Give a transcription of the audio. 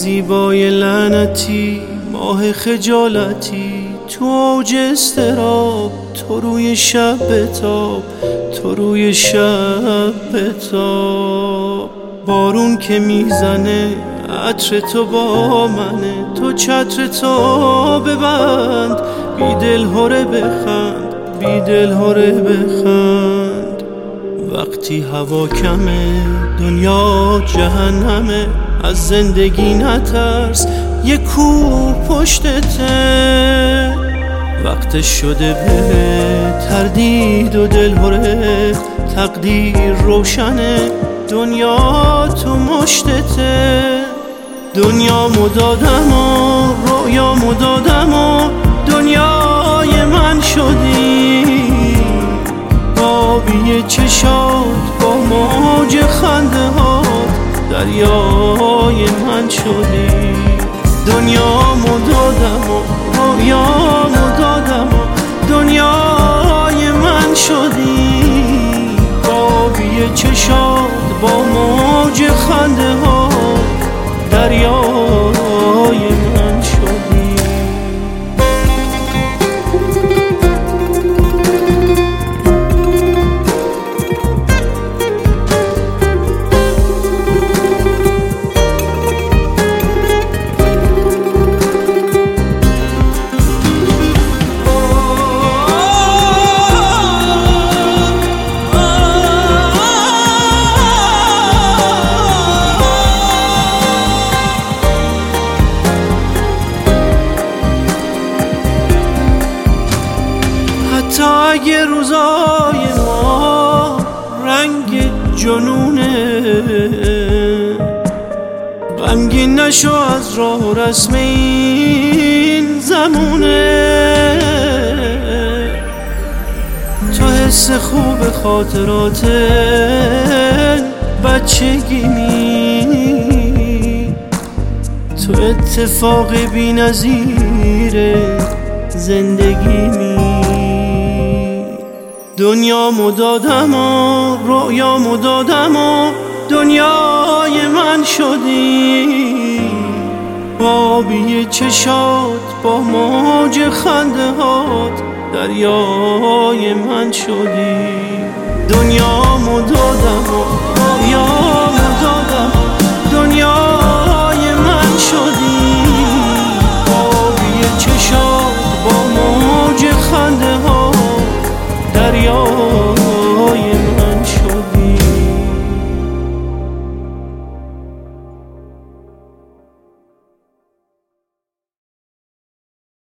زیبای لعنتی، ماه خجالتی، تو اوج اضطراب، تو روی شب بتاب، تو روی شب بتاب. بارون که میزنه عطر تو با منه، تو چتر تو ببند، بی دل هره بخند، بی دل هره بخند. وقتی هوا کمه دنیا جهنمه، از زندگی نترس یه کوه پشتته. وقت شده به تردید و دل هره، تقدیر روشنه دنیا تو مشتته. دنیا مدادم و رویا مدادم و دنیای من شدی، آبی چشات با موج خنده هات دریای من شدی. دنیا مدادم و رویا مدادم و دنیای من شدی، آبی چشات با موج خنده هات دریای من شدی. تا اگه روزای ما رنگ جنونه، غمگین نشو از راه و رسم این زمونه. تو حس خوب خاطرات بچگی می، تو اتفاق بی نظیر زندگی می. دنیا مدادم و رویا مدادم و دنیای من شدی، آبی چشات با موج خنده هات دریای من شدی. دنیا مدادم و